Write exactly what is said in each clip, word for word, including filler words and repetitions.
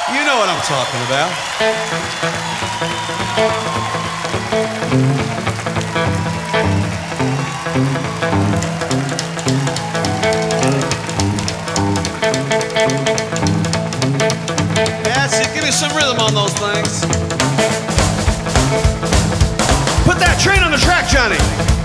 You know what I'm talking about. That's it. Give me some rhythm on those things. Put that train on the track, Johnny.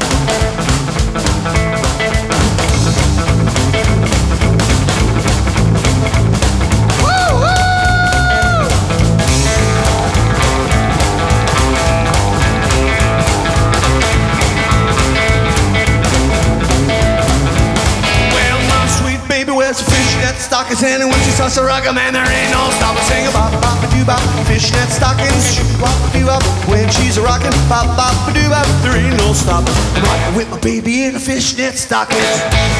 Stockings in and when she starts to rock 'em, man, there ain't no stopping. Sing a bop bop a doo bop, fishnet stockings, shoo bop a doo bop. When she's a rockin', bop bop a doo bop, there ain't no stopping. I'm rockin' with my baby in a fishnet stockings.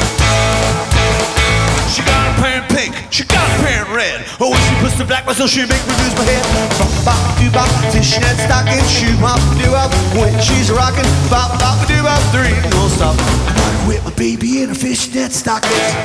She got a pair in pink, she got a pair in red. Oh, when she puts the black one, so she make me lose my head. Bop bop a doo bop, fishnet stockings, shoo bop a doo bop. When she's a rockin', bop bop a doo bop, there ain't no stopping. I'm rockin' with my baby in a fishnet stockings.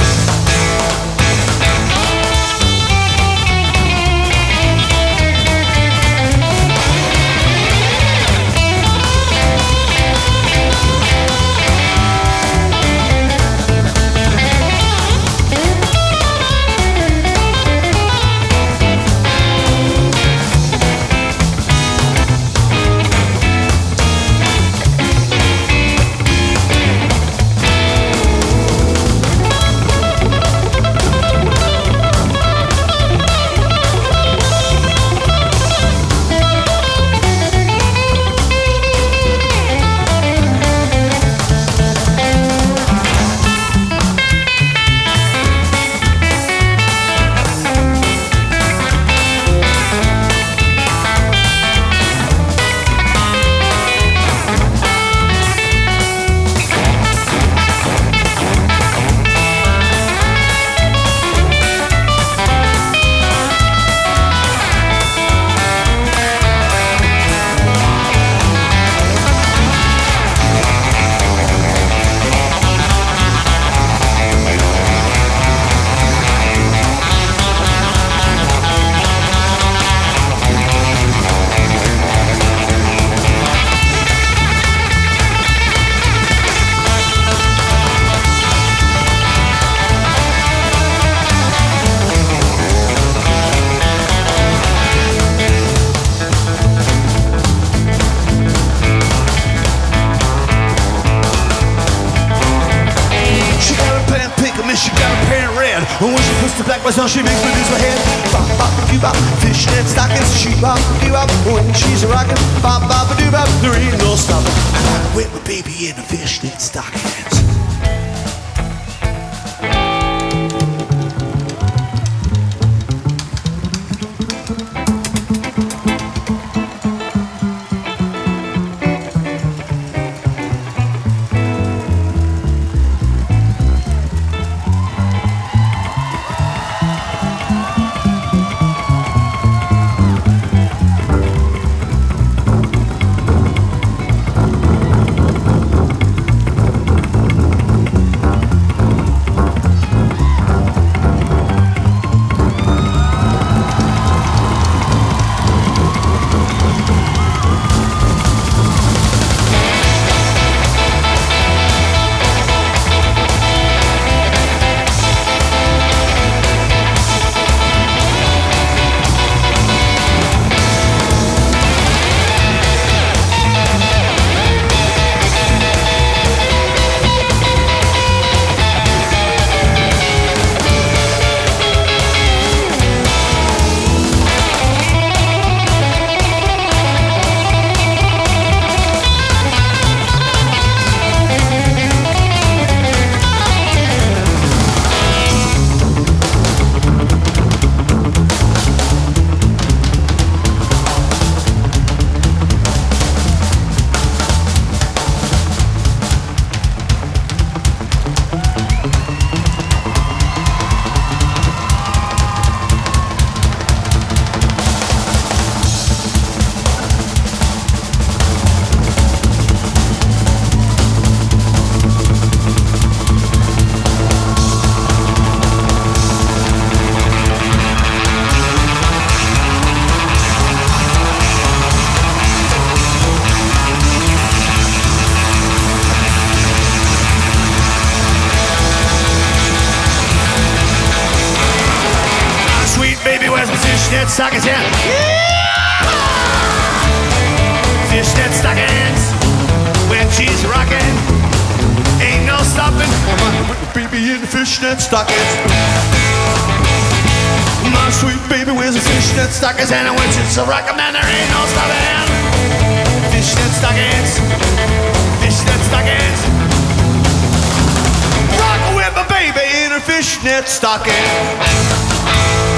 And when she puts the black ones on, she makes me lose my head. Bop, bop, doo bop, fishnet stockings, she bop, doo bop. When she's a rockin', bop, bop, doo bop, there ain't no stopping. I'm with my baby in the fishnet stockings. baby wears my fishnet stockings, yeah. Fishnet stockings when she's rocking, ain't no stopping. My baby in the fishnet stockings. My sweet baby wears a fishnet stockings, and when she's a rockin', man, there ain't no stopping. Fishnet stockings, fishnet stockings. Rockin' with my baby in her fishnet stockings.